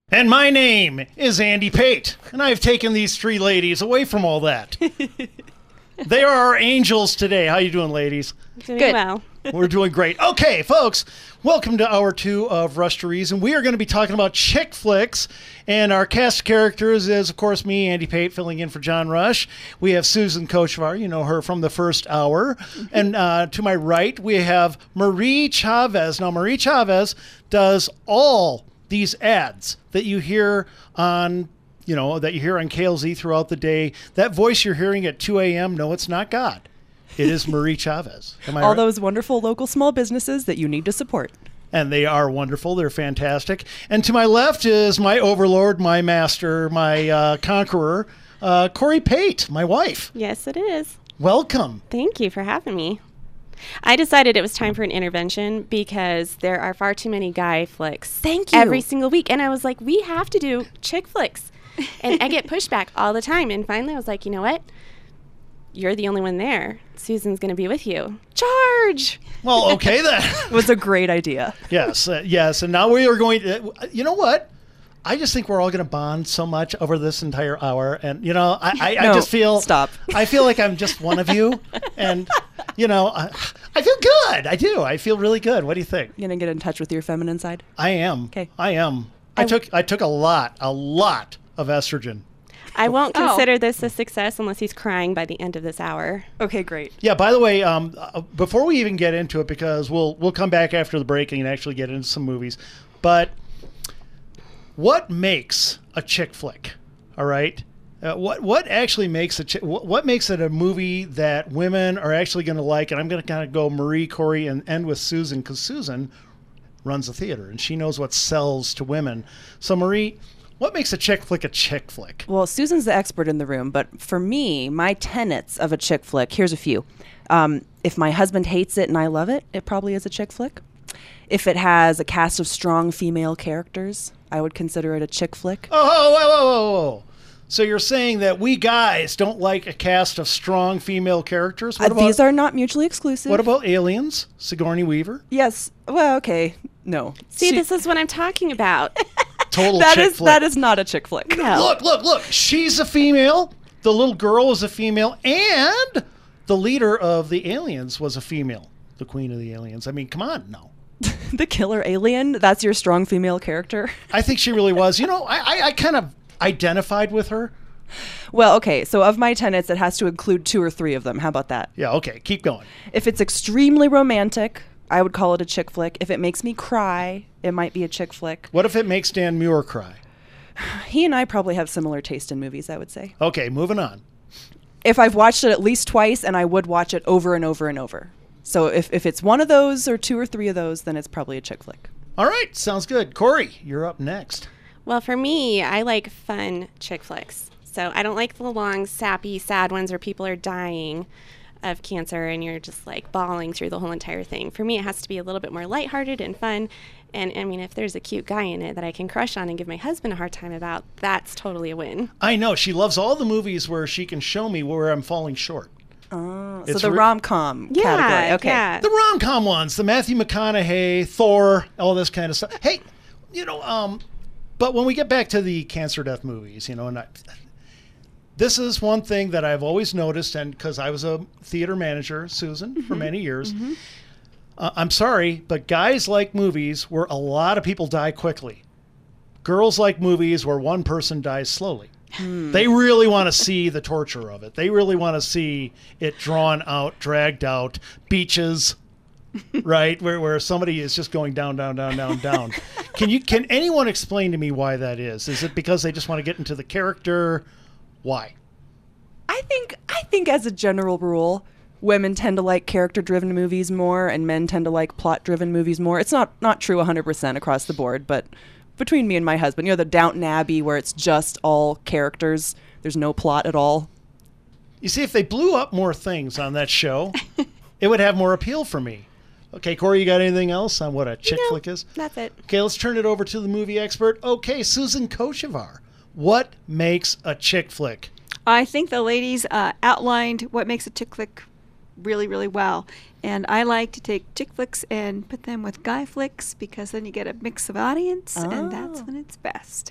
And my name is Andy Pate, and I've taken these three ladies away from all that. They are our angels today. How you doing, ladies? Doing Good. well. We're doing great. Okay, folks, welcome to hour 2 of Rush to Reason. We are going to be talking about chick flicks, and our cast of characters is, of course, me, Andy Pate, filling in for John Rush. We have Susan Kochevar, you know her from the first hour. And to my right, we have Marie Chavez. Now, Marie Chavez does all these ads that you hear on, that you hear on KLZ throughout the day. That voice you're hearing at 2 a.m., no, it's not God. It is Marie Chavez. Am I All right? those wonderful local small businesses that you need to support. And they are wonderful. They're fantastic. And to my left is my overlord, my master, my conqueror, Corey Pate, my wife. Yes, it is. Welcome. Thank you for having me. I decided it was time for an intervention because there are far too many guy flicks. Thank you. Every single week. And I was like, we have to do chick flicks. And I get pushback all the time. And finally I was like, you know what? You're the only one there. Susan's going to be with you. Charge! Well, okay then. It was a great idea. Yes, yes. And now we are going to, you know what? I just think we're all going to bond so much over this entire hour. And, I No, just feel... stop. I feel like I'm just one of you. And, I feel good. I do. I feel really good. What do you think? You gonna get in touch with your feminine side? I am. Okay. I am. I took a lot of estrogen. I won't Oh. consider this a success unless he's crying by the end of this hour. Okay, great. Yeah, by the way, before we even get into it, because we'll come back after the break and actually get into some movies, but what makes a chick flick? All right, what actually makes what makes it a movie that women are actually going to like? And I'm going to kind of go Marie, Corey, and end with Susan, because Susan runs a theater and she knows what sells to women. So Marie, what makes a chick flick a chick flick? Well, Susan's the expert in the room, but for me, my tenets of a chick flick, here's a few. If my husband hates it and I love it, it probably is a chick flick. If it has a cast of strong female characters, I would consider it a chick flick. Oh, whoa. So you're saying that we guys don't like a cast of strong female characters? These are not mutually exclusive. What about Aliens? Sigourney Weaver? Yes. Well, okay. No. See, this is what I'm talking about. Total That chick is flick. that is not a chick flick. No. Look. She's a female. The little girl is a female. And the leader of the aliens was a female. The queen of the aliens. I mean, come on, no. The killer alien, that's your strong female character. I think she really was. I kind of identified with her. Well, okay, so of my tenets, it has to include 2 or 3 of them. How about that? Yeah, okay. Keep going. If it's extremely romantic, I would call it a chick flick. If it makes me cry, it might be a chick flick. What if it makes Dan Muir cry? He and I probably have similar taste in movies, I would say. Okay, moving on. If I've watched it at least twice, and I would watch it over and over and over. So if it's one of those or 2 or 3 of those, then it's probably a chick flick. All right, sounds good. Corey, you're up next. Well, for me, I like fun chick flicks. So I don't like the long, sappy, sad ones where people are dying of cancer and you're just like bawling through the whole entire thing. For me, it has to be a little bit more lighthearted and fun. And I mean, if there's a cute guy in it that I can crush on and give my husband a hard time about, that's totally a win. I know. She loves all the movies where she can show me where I'm falling short. So It's the rom-com category. Okay. Yeah. The rom-com ones, the Matthew McConaughey, Thor, all this kind of stuff. Hey, but when we get back to the cancer death movies, this is one thing that I've always noticed, and because I was a theater manager, Susan, for many years. I'm sorry, but guys like movies where a lot of people die quickly. Girls like movies where one person dies slowly. They really want to see the torture of it. They really want to see it drawn out, dragged out, beaches, right? Where somebody is just going down. Can anyone explain to me why that is? Is it because they just want to get into the character? Why? I think as a general rule, women tend to like character-driven movies more, and men tend to like plot-driven movies more. It's not true 100% across the board, but between me and my husband, the Downton Abbey where it's just all characters, there's no plot at all. You see, if they blew up more things on that show, it would have more appeal for me. Okay, Corey, you got anything else on what a chick flick is? That's it. Okay, let's turn it over to the movie expert. Okay, Susan Kochevar. What makes a chick flick? I think the ladies outlined what makes a chick flick really, really well. And I like to take chick flicks and put them with guy flicks because then you get a mix of audience, and that's when it's best.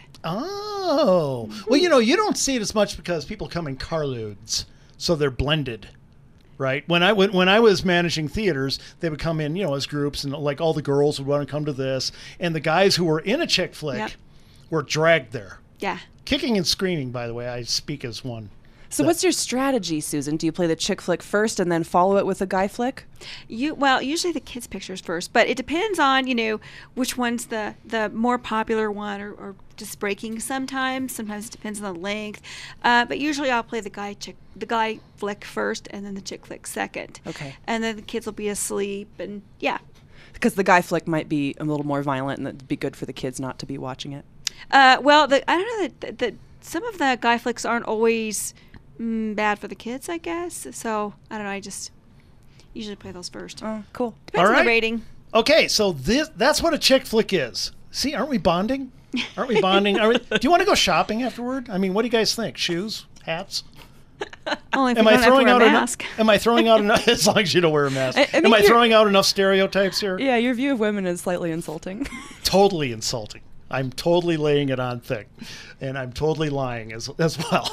Oh. Well, you don't see it as much because people come in carloads, so they're blended. Right. When I was managing theaters, they would come in, as groups, and like all the girls would want to come to this, and the guys who were in a chick flick were dragged there. Yeah. Kicking and screaming, by the way. I speak as one. So what's your strategy, Susan? Do you play the chick flick first and then follow it with a guy flick? Usually the kids' pictures first, but it depends on, which one's the more popular one or just breaking sometimes. Sometimes it depends on the length. But usually I'll play the guy flick first and then the chick flick second. Okay. And then the kids will be asleep and yeah. Because the guy flick might be a little more violent and it'd be good for the kids not to be watching it. I don't know that some of the guy flicks aren't always bad for the kids, I guess. So I don't know. I just usually play those first. Oh, cool. Depends on the rating. Okay, so that's what a chick flick is. See, aren't we bonding? Aren't we bonding? Do you want to go shopping afterward? I mean, what do you guys think? Shoes, hats? Only if you don't have to wear a mask. Am I throwing out enough? As long as you don't wear a mask. Am I throwing out enough stereotypes here? Yeah, your view of women is slightly insulting. Totally insulting. I'm totally laying it on thick, and I'm totally lying as well.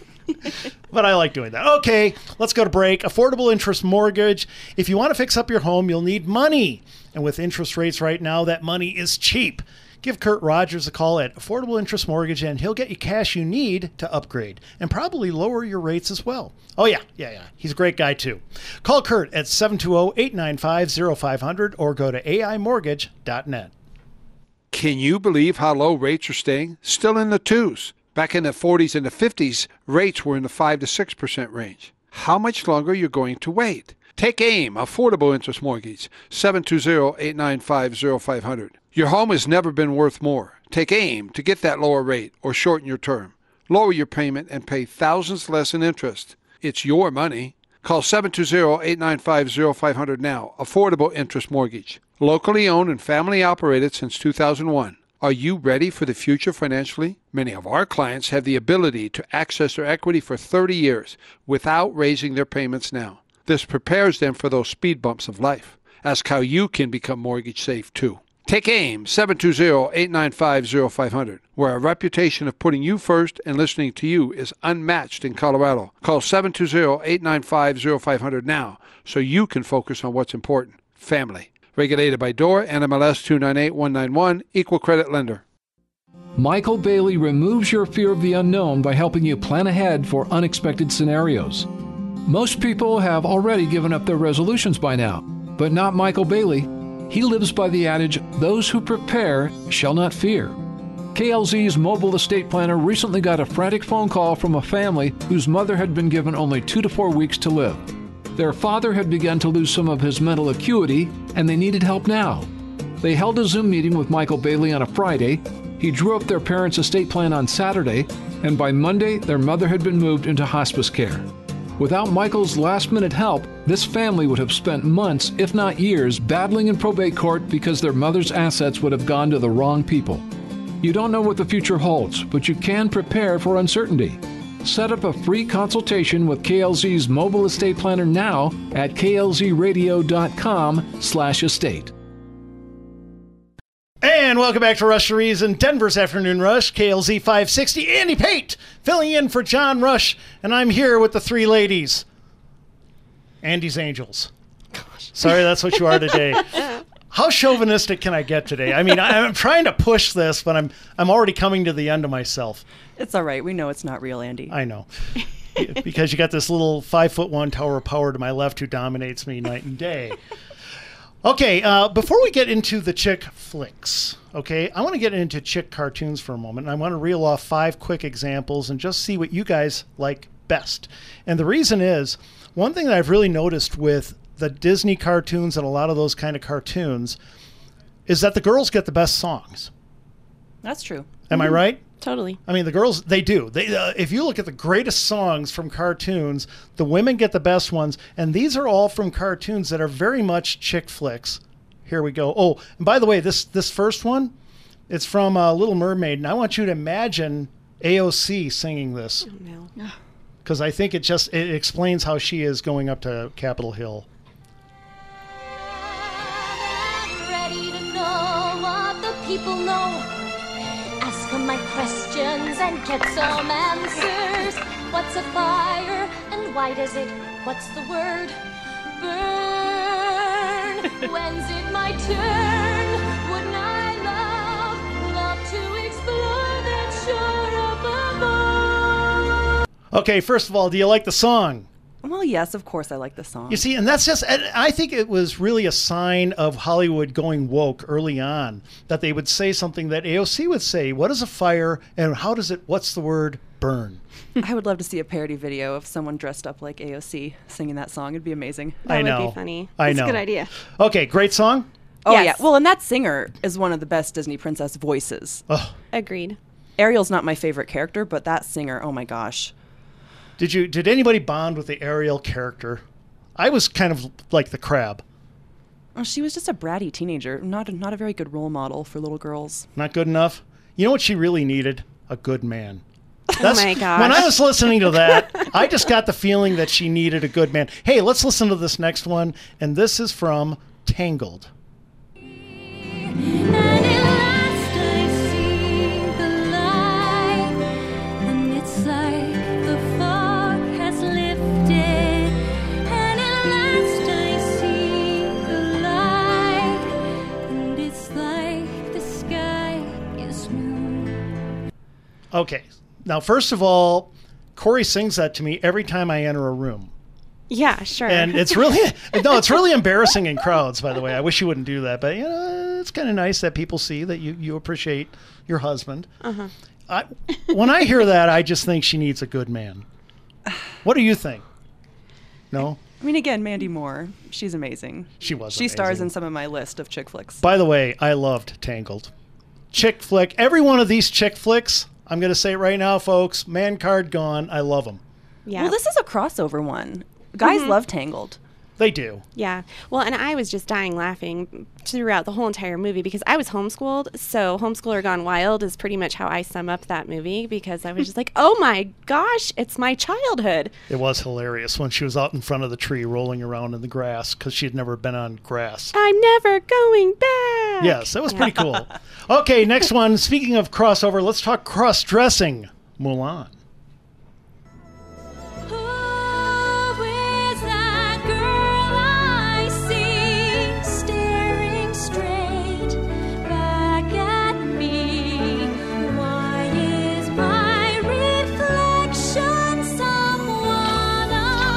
But I like doing that. Okay, let's go to break. Affordable interest mortgage. If you want to fix up your home, you'll need money. And with interest rates right now, that money is cheap. Give Kurt Rogers a call at Affordable Interest Mortgage, and he'll get you cash you need to upgrade and probably lower your rates as well. Oh, yeah. He's a great guy, too. Call Kurt at 720-895-0500 or go to aimortgage.net. Can you believe how low rates are staying? Still in the twos. Back in the 40s and the 50s, rates were in the 5 to 6% range. How much longer are you going to wait? Take AIM, Affordable Interest Mortgage, 720-895-0500. Your home has never been worth more. Take AIM to get that lower rate or shorten your term. Lower your payment and pay thousands less in interest. It's your money. Call 720-895-0500 now. Affordable Interest Mortgage. Locally owned and family operated since 2001. Are you ready for the future financially? Many of our clients have the ability to access their equity for 30 years without raising their payments now. This prepares them for those speed bumps of life. Ask how you can become mortgage safe too. Take AIM, 720-895-0500, where our reputation of putting you first and listening to you is unmatched in Colorado. Call 720-895-0500 now so you can focus on what's important, family. Regulated by DOR, NMLS 298191, Equal Credit Lender. Michael Bailey removes your fear of the unknown by helping you plan ahead for unexpected scenarios. Most people have already given up their resolutions by now, but not Michael Bailey. He lives by the adage, those who prepare shall not fear. KLZ's mobile estate planner recently got a frantic phone call from a family whose mother had been given only 2 to 4 weeks to live. Their father had begun to lose some of his mental acuity, and they needed help now. They held a Zoom meeting with Michael Bailey on a Friday. He drew up their parents' estate plan on Saturday, and by Monday, their mother had been moved into hospice care. Without Michael's last-minute help, this family would have spent months, if not years, battling in probate court because their mother's assets would have gone to the wrong people. You don't know what the future holds, but you can prepare for uncertainty. Set up a free consultation with KLZ's mobile estate planner now at klzradio.com/estate. And welcome back to Rush to Reason, Denver's Afternoon Rush, KLZ 560. Andy Pate filling in for John Rush, and I'm here with the three ladies. Andy's Angels. Gosh. Sorry, that's what you are today. How chauvinistic can I get today? I mean, I'm trying to push this, but I'm already coming to the end of myself. It's all right. We know it's not real, Andy. I know. Because you got this little 5'1" tower of power to my left who dominates me night and day. Okay, before we get into the chick flicks, okay, I want to get into chick cartoons for a moment. And I want to reel off 5 quick examples and just see what you guys like best. And the reason is, one thing that I've really noticed with the Disney cartoons and a lot of those kind of cartoons is that the girls get the best songs. That's true. Am I right? Totally. I mean, the girls, they do. They, if you look at the greatest songs from cartoons, the women get the best ones. And these are all from cartoons that are very much chick flicks. Here we go. Oh, and by the way, this first one, it's from Little Mermaid. And I want you to imagine AOC singing this. Oh, no. Because I think it explains how she is going up to Capitol Hill. people know. Ask them my questions and get some answers. What's a fire and why does it, what's the word? Burn. When's it my turn? Wouldn't I love to explore that shore up above? Okay, first of all, do you like the song? Well, yes, of course I like the song. You see, and that's just, and I think it was really a sign of Hollywood going woke early on, that they would say something that AOC would say, what is a fire and how does it, what's the word, burn? I would love to see a parody video of someone dressed up like AOC singing that song. It'd be amazing. That I know. would be funny. I That's know. a good idea. Okay, great song. Oh, Yes. yeah. Well, and that singer is one of the best Disney princess voices. Oh, Agreed. Ariel's not my favorite character, but that singer, oh my gosh. did anybody bond with the Ariel character? I was kind of like the crab. Well, she was just a bratty teenager, not a very good role model for little girls. Not good enough. You know what she really needed? A good man. Oh my gosh. When I was listening to that, I just got the feeling that she needed a good man. Hey, let's listen to this next one, and this is from Tangled. And at last I see the light, and it's like the fog has lifted. And at last I see the light, and it's like the sky is new. Okay. Now, first of all, Corey sings that to me every time I enter a room. Yeah, sure. And it's really, no, it's really embarrassing in crowds, by the way. I wish you wouldn't do that. But, you know, it's kind of nice that people see that you appreciate your husband. Uh-huh. When I hear that, I just think she needs a good man. What do you think? No? I mean, again, Mandy Moore, she's amazing. She was She stars amazing. in some of my list of chick flicks. By the way, I loved Tangled. Chick flick. Every one of these chick flicks, I'm going to say it right now, folks, man card gone. I love them. Yeah. Well, this is a crossover one. Guys love Tangled. They do. Yeah. Well, and I was just dying laughing throughout the whole entire movie because I was homeschooled. So Homeschooler Gone Wild is pretty much how I sum up that movie because I was just like, oh my gosh, it's my childhood. It was hilarious when she was out in front of the tree rolling around in the grass because she had never been on grass. I'm never going back. Yes, that was pretty cool. Okay, next one. Speaking of crossover, let's talk cross-dressing. Mulan. Who is that girl I see staring straight back at me? Why is my reflection someone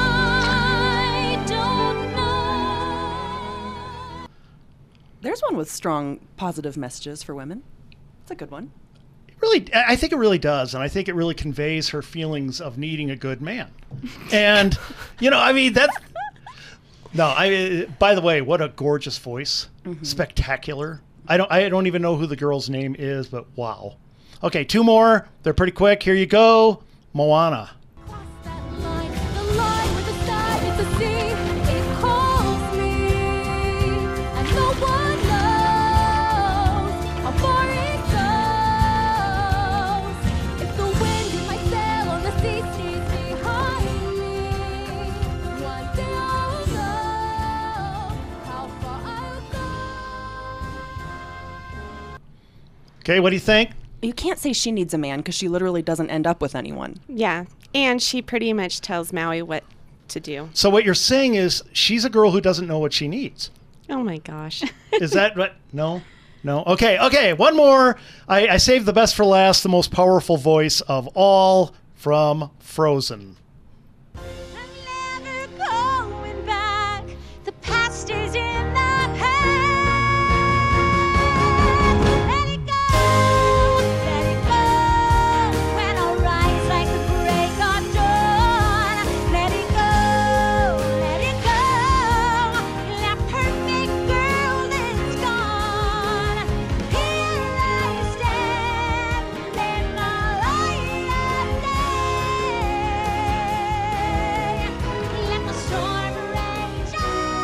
I don't know? There's one with strong positive messages for women. It's a good one. Really, I think it really does, and I think it really conveys her feelings of needing a good man. And you know, I mean that's no. By the way, what a gorgeous voice, spectacular. I don't even know who the girl's name is, but wow. Okay, two more. They're pretty quick. Here you go, Moana. Cross that line, the line with the sky meets the sea. It calls me, and no one knows how far it goes. If the wind in my sail or the sea stays behind me, one day I'll know how far I'll go. Okay, what do you think? You can't say she needs a man because she literally doesn't end up with anyone. Yeah. And she pretty much tells Maui what to do. So what you're saying is she's a girl who doesn't know what she needs. Oh my gosh. Is that right? No? No? Okay, one more. I saved the best for last, the most powerful voice of all from Frozen. I'm never going back. The past is in the past. Let it go, let it go. When I rise like the break of dawn. Let it go, let it go. That perfect girl that's gone. Here I stand in my light of day. Let the storm rage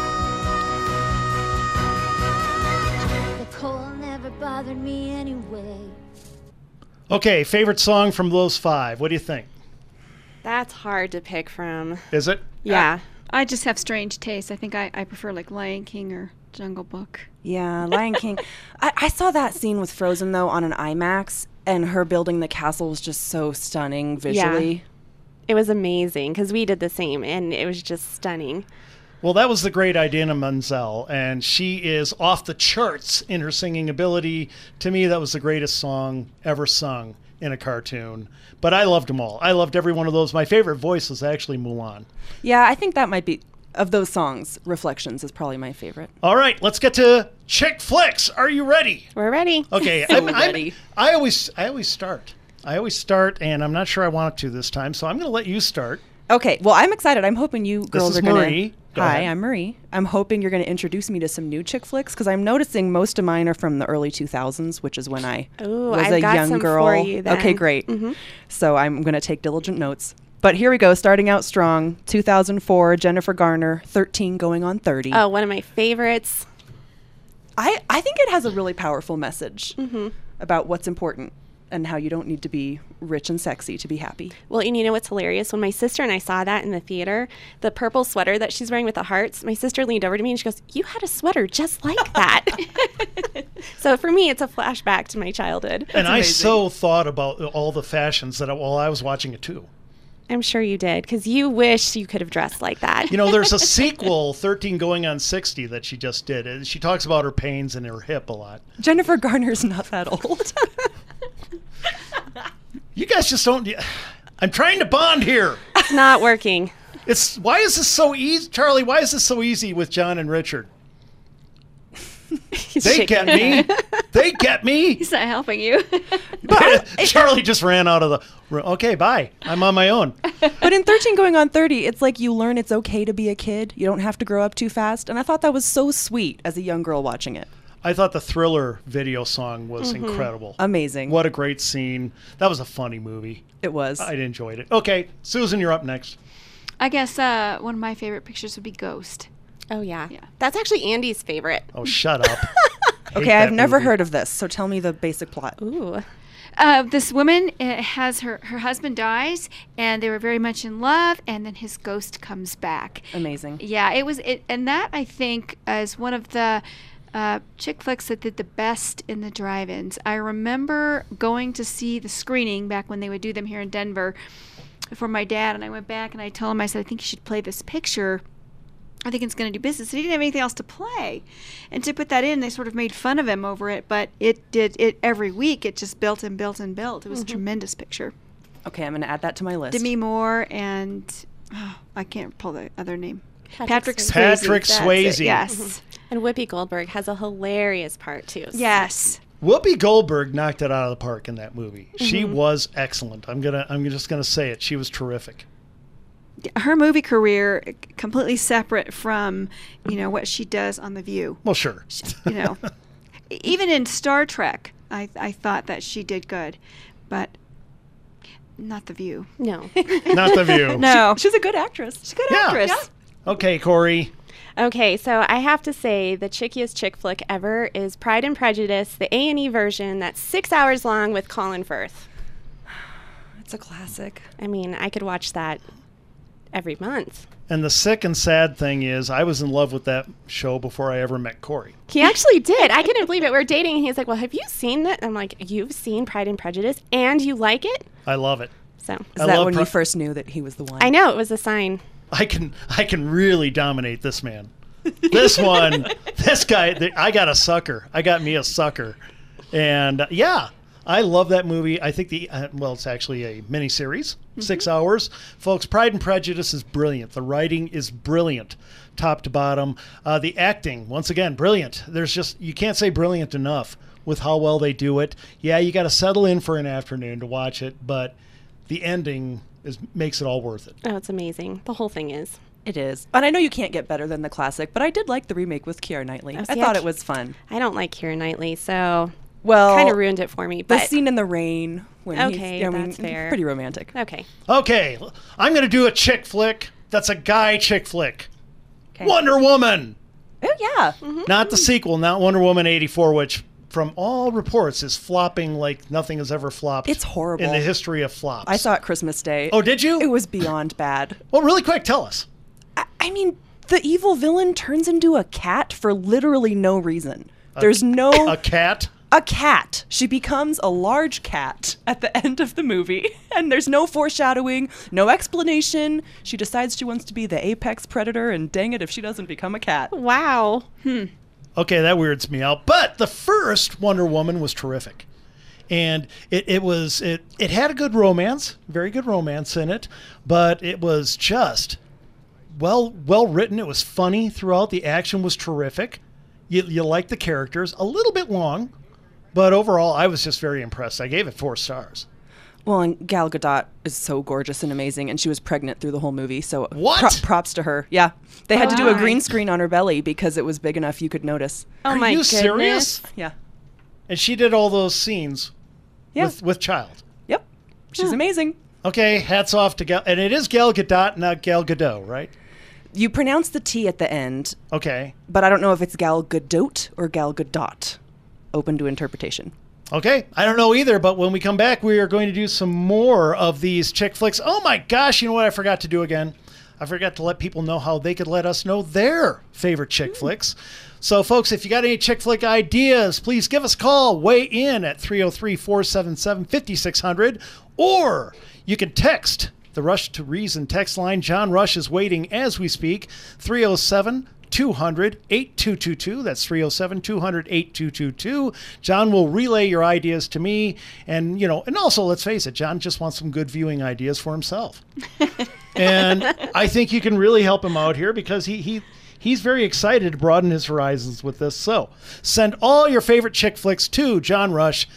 on. The cold never bothered me anyway. Okay, favorite song from those five. What do you think? That's hard to pick from. Is it? Yeah. I just have strange taste. I think I prefer like Lion King or Jungle Book. Yeah, Lion King. I saw that scene with Frozen, though, on an IMAX, and her building the castle was just so stunning visually. It was amazing because we did the same, and it was just stunning. Well, that was the great Idina Menzel, and she is off the charts in her singing ability. To me, that was the greatest song ever sung in a cartoon. But I loved them all. I loved every one of those. My favorite voice was actually Mulan. Yeah, I think that might be, of those songs, Reflections is probably my favorite. All right, let's get to chick flicks. Are you ready? We're ready. Okay, ready. I always start. And I'm not sure I want to this time, so I'm going to let you start. Okay, well, I'm excited. I'm hoping you girls is are going to... Marie. Go Hi, ahead. I'm Marie. I'm hoping you're going to introduce me to some new chick flicks, because I'm noticing most of mine are from the early 2000s, which is when I Ooh, was I've a got young some girl. for you then. Okay, great. So I'm going to take diligent notes. But here we go, starting out strong. 2004, Jennifer Garner, 13 going on 30. Oh, one of my favorites. I think it has a really powerful message about what's important and how you don't need to be rich and sexy to be happy. Well, and you know what's hilarious? When my sister and I saw that in the theater, the purple sweater that she's wearing with the hearts, my sister leaned over to me and she goes, "You had a sweater just like that." So for me, it's a flashback to my childhood. And I amazing. so thought about all the fashions that while I was watching it too. I'm sure you did, because you wish you could have dressed like that. You know, there's a sequel, 13 going on 60, that she just did. And she talks about her pains in her hip a lot. Jennifer Garner's not that old. You guys just don't. I'm trying to bond here. It's not working. Why is this so easy, Charlie? Why is this so easy with John and Richard? He's They shaking get his me. head. They get me. He's not helping you. Charlie just ran out of the room. Okay, bye. I'm on my own. But in 13 going on 30, it's like you learn it's okay to be a kid. You don't have to grow up too fast. And I thought that was so sweet as a young girl watching it. I thought the Thriller video song was incredible. Amazing. What a great scene. That was a funny movie. It was. I enjoyed it. Okay, Susan, you're up next. I guess one of my favorite pictures would be Ghost. Oh, yeah. Yeah. That's actually Andy's favorite. Oh, shut up. Hate Okay, I've that never movie. heard of this, so tell me the basic plot. Ooh. This woman has her husband dies, and they were very much in love, and then his ghost comes back. Amazing. Yeah, and that I think is one of the chick flicks that did the best in the drive-ins. I remember going to see the screening back when they would do them here in Denver for my dad, and I went back and I told him, I said, I think you should play this picture. I think it's going to do business. He didn't have anything else to play. And to put that in, they sort of made fun of him over it, but it did it every week. It just built and built and built. It was a tremendous picture. Okay, I'm going to add that to my list. Demi Moore and I can't pull the other name. Patrick Swayze. Patrick That's it, Swayze. Yes. And Whoopi Goldberg has a hilarious part, too. Yes. Whoopi Goldberg knocked it out of the park in that movie. She was excellent. I'm just gonna say it. She was terrific. Her movie career completely separate from, what she does on The View. Well, sure. Even in Star Trek, I thought that she did good, but not The View. No. Not The View. No. She's a good actress. She's a good Yeah. actress. Yeah. Okay, Corey. Okay, so I have to say the chickiest chick flick ever is Pride and Prejudice, the A&E version that's 6 hours long with Colin Firth. It's a classic. I mean, I could watch that every month. And the sick and sad thing is, I was in love with that show before I ever met Corey. He actually did. I couldn't believe it. We're dating, and he's like, well, have you seen that? I'm like, you've seen Pride and Prejudice, and you like it? I love it. So Is I that love when Pri- you first knew that he was the one? I know, it was a sign. I can really dominate this man. This one, this guy, I got a sucker. I got me a sucker. And yeah, I love that movie. I think it's actually a miniseries, 6 hours. Folks, Pride and Prejudice is brilliant. The writing is brilliant, top to bottom. The acting, once again, brilliant. You can't say brilliant enough with how well they do it. Yeah, you got to settle in for an afternoon to watch it, but the ending makes it all worth it. Oh, it's amazing. The whole thing is. It is. And I know you can't get better than the classic, but I did like the remake with Keira Knightley. Oh, I see, thought it was fun. I don't like Keira Knightley, so Well, kind of ruined it for me. the But scene in the rain when Okay, he's, that's fair. pretty romantic. okay. Okay, I'm going to do a chick flick. That's a guy chick flick. Okay. Wonder Woman. Oh yeah. Not the sequel, not Wonder Woman 84, which from all reports is flopping like nothing has ever flopped. It's horrible. in the history of flops. I saw it Christmas Day. Oh, did you? It was beyond bad. Well, really quick, tell us. I mean, The evil villain turns into a cat for literally no reason. There's no... A cat? A cat. She becomes a large cat at the end of the movie, and there's no foreshadowing, no explanation. She decides she wants to be the apex predator, and dang it if she doesn't become a cat. Wow. Okay, that weirds me out. But the first Wonder Woman was terrific. And it had a good romance, very good romance in it, but it was just well written. It was funny throughout. The action was terrific. You liked the characters. A little bit long, but overall, I was just very impressed. I gave it 4 stars. Well, and Gal Gadot is so gorgeous and amazing, and she was pregnant through the whole movie, so What? Props to her. Yeah. They had to do a Wow. green screen on her belly because it was big enough you could notice. Oh Are my you goodness. serious? Yeah. And she did all those scenes Yeah. with child. Yep. She's amazing. Okay, hats off to Gal. And it is Gal Gadot, not Gal Gadot, right? You pronounce the T at the end, Okay. but I don't know if it's Gal Gadot or Gal Gadot. Open to interpretation. Okay, I don't know either, but when we come back, we are going to do some more of these chick flicks. Oh my gosh, you know what I forgot to do again? I forgot to let people know how they could let us know their favorite chick flicks. So, folks, if you got any chick flick ideas, please give us a call. Weigh in at 303-477-5600, or you can text the Rush to Reason text line. John Rush is waiting as we speak. 307-200-8222. That's 307-200-8222. John will relay your ideas to me. And, and also, let's face it, John just wants some good viewing ideas for himself. And I think you can really help him out here because he's very excited to broaden his horizons with this. So send all your favorite chick flicks to John Rush,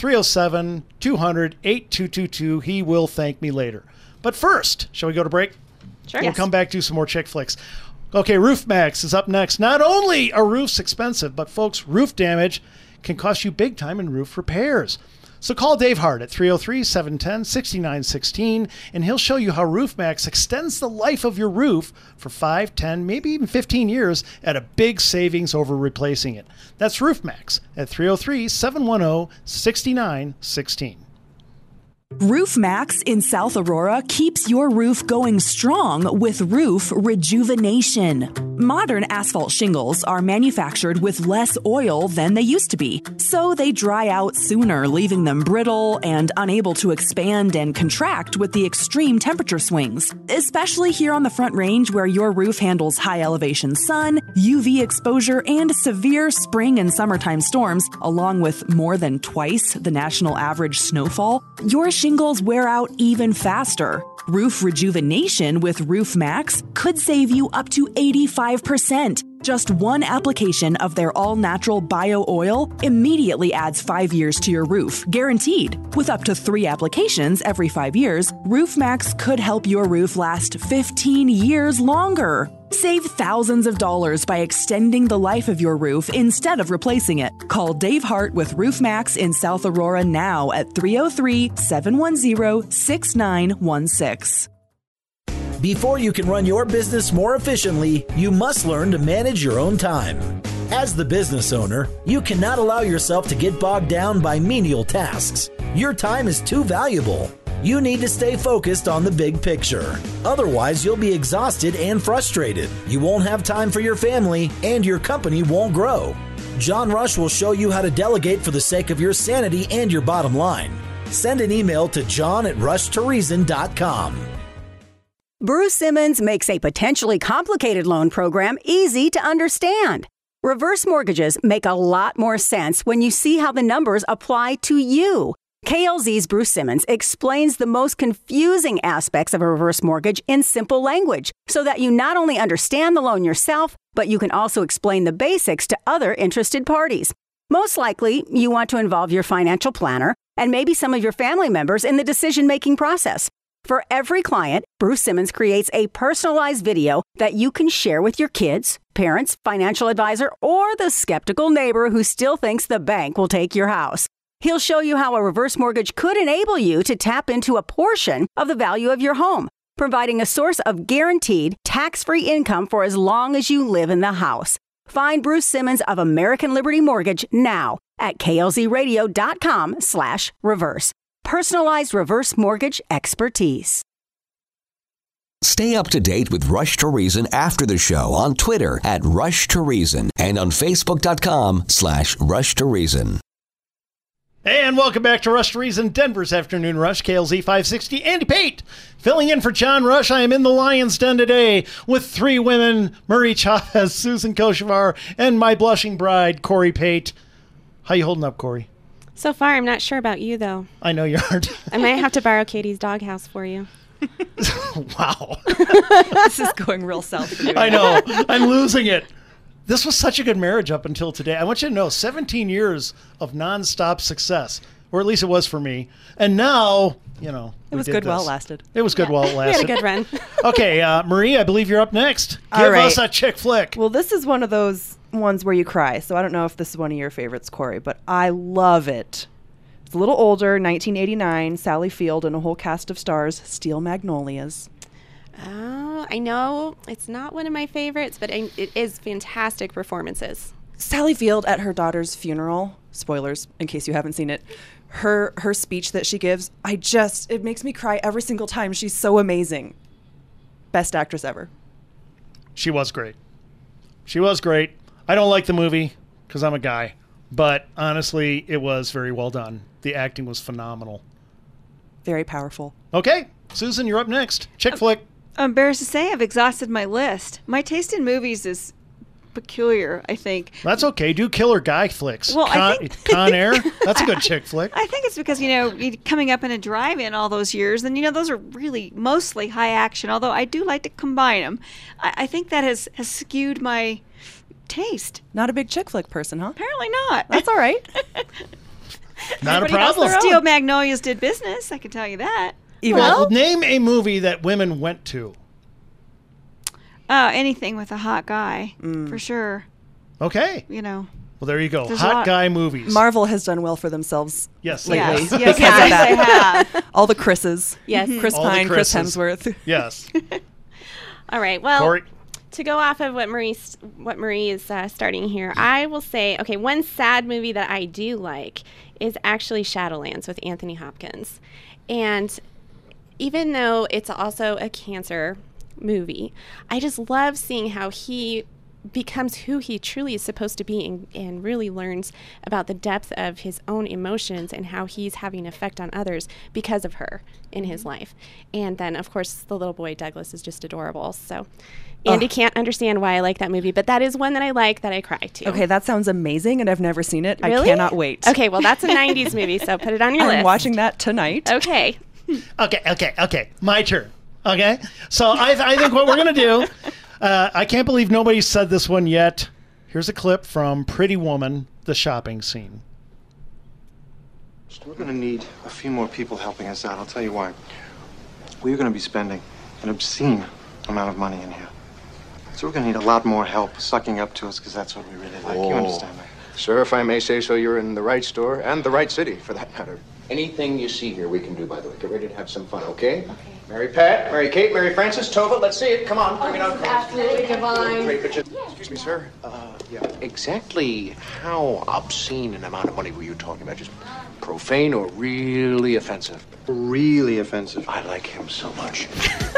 307-200-8222. He will thank me later. But first, shall we go to break? Sure. We'll come back to some more chick flicks. Okay, Roof Max is up next. Not only are roofs expensive, but folks, roof damage can cost you big time in roof repairs. So call Dave Hart at 303-710-6916, and he'll show you how Roof Max extends the life of your roof for 5, 10, maybe even 15 years at a big savings over replacing it. That's Roof Max at 303-710-6916. Roof Max in South Aurora keeps your roof going strong with roof rejuvenation. Modern asphalt shingles are manufactured with less oil than they used to be, so they dry out sooner, leaving them brittle and unable to expand and contract with the extreme temperature swings. Especially here on the Front Range, where your roof handles high elevation sun, UV exposure, and severe spring and summertime storms, along with more than twice the national average snowfall, your shingles wear out even faster. Roof rejuvenation with Roof Max could save you up to 85%. Just one application of their all-natural bio oil immediately adds 5 years to your roof, guaranteed. With up to 3 applications every 5 years, Roof Max could help your roof last 15 years longer. Save thousands of dollars by extending the life of your roof instead of replacing it. Call Dave Hart with Roof Max in South Aurora now at 303-710-6916. Before you can run your business more efficiently, you must learn to manage your own time. As the business owner, you cannot allow yourself to get bogged down by menial tasks. Your time is too valuable. You need to stay focused on the big picture. Otherwise, you'll be exhausted and frustrated. You won't have time for your family, and your company won't grow. John Rush will show you how to delegate for the sake of your sanity and your bottom line. Send an email to john@rushtoreason.com. Bruce Simmons makes a potentially complicated loan program easy to understand. Reverse mortgages make a lot more sense when you see how the numbers apply to you. KLZ's Bruce Simmons explains the most confusing aspects of a reverse mortgage in simple language so that you not only understand the loan yourself, but you can also explain the basics to other interested parties. Most likely, you want to involve your financial planner and maybe some of your family members in the decision-making process. For every client, Bruce Simmons creates a personalized video that you can share with your kids, parents, financial advisor, or the skeptical neighbor who still thinks the bank will take your house. He'll show you how a reverse mortgage could enable you to tap into a portion of the value of your home, providing a source of guaranteed, tax-free income for as long as you live in the house. Find Bruce Simmons of American Liberty Mortgage now at klzradio.com/reverse. Personalized reverse mortgage expertise. Stay up to date with Rush to Reason after the show on Twitter at Rush to Reason and on Facebook.com/Rush to Reason. And welcome back to Rush to Reason, Denver's Afternoon Rush, KLZ 560. Andy Pate, filling in for John Rush. I am in the Lion's Den today with three women, Marie Chavez, Susan Kochevar, and my blushing bride, Corey Pate. How you holding up, Corey? So far, I'm not sure about you, though. I know you aren't. I might have to borrow Katie's doghouse for you. Wow. This is going real south for you. I know. I'm losing it. This was such a good marriage up until today. I want you to know, 17 years of nonstop success, or at least it was for me. And now, you know, It was good while it lasted. It was good while it We lasted. had a good run. Okay, Marie, I believe you're up next. All Give right. us a chick flick. Well, this is one of those ones where you cry. So I don't know if this is one of your favorites, Corey, but I love it. It's a little older, 1989, Sally Field and a whole cast of stars, Steel Magnolias. Oh, I know it's not one of my favorites, but it is fantastic performances. Sally Field at her daughter's funeral, spoilers in case you haven't seen it, her speech that she gives, it makes me cry every single time. She's so amazing. Best actress ever. She was great. She was great. I don't like the movie because I'm a guy, but honestly, it was very well done. The acting was phenomenal. Very powerful. Okay, Susan, you're up next. Chick flick. I'm embarrassed to say I've exhausted my list. My taste in movies is peculiar, I think. That's okay. Do killer guy flicks. Well, I think- Con Air. That's a good chick flick. I think it's because, coming up in a drive-in all those years, and, those are really mostly high action, although I do like to combine them. I think that has skewed my taste. Not a big chick flick person, huh? Apparently not. That's all right. Not a Everybody has problem. their own. Steel Magnolias did business, I can tell you that. Well, name a movie that women went to. Anything with a hot guy, for sure. Okay. Well, there you go. There's a Hot lot- guy movies. Marvel has done well for themselves Yes, lately. they have. Because Yes, of that. they have. All the Chris's. Yes. Chris All the Pine, Chris Chris's. Hemsworth. Yes. All right. Well, Corey. to go off of what Marie is starting here, I will say, okay, one sad movie that I do like is actually Shadowlands with Anthony Hopkins. And even though it's also a cancer movie, I just love seeing how he becomes who he truly is supposed to be and really learns about the depth of his own emotions and how he's having an effect on others because of her in his life. And then, of course, the little boy Douglas is just adorable. So Andy can't understand why I like that movie, but that is one that I like that I cry to. Okay, that sounds amazing, and I've never seen it. Really? I cannot wait. Okay, well, that's a 90s movie, so put it on your I'm list. watching that tonight. Okay. Okay. My turn. Okay. So I think what we're going to do, I can't believe nobody said this one yet. Here's a clip from Pretty Woman, the shopping scene. We're going to need a few more people helping us out. I'll tell you why. We're going to be spending an obscene amount of money in here. So we're going to need a lot more help sucking up to us because that's what we really like. You understand that? Sir, if I may say so, you're in the right store and the right city, for that matter. Anything you see here we can do, by the way. Get ready to have some fun, okay? Okay. Mary Pat, Mary Kate, Mary Frances, Tova, let's see it. Come on, bring it on. Absolutely divine. Great picture. Excuse me, sir. Exactly how obscene an amount of money were you talking about? Just profane or really offensive? Really offensive. I like him so much.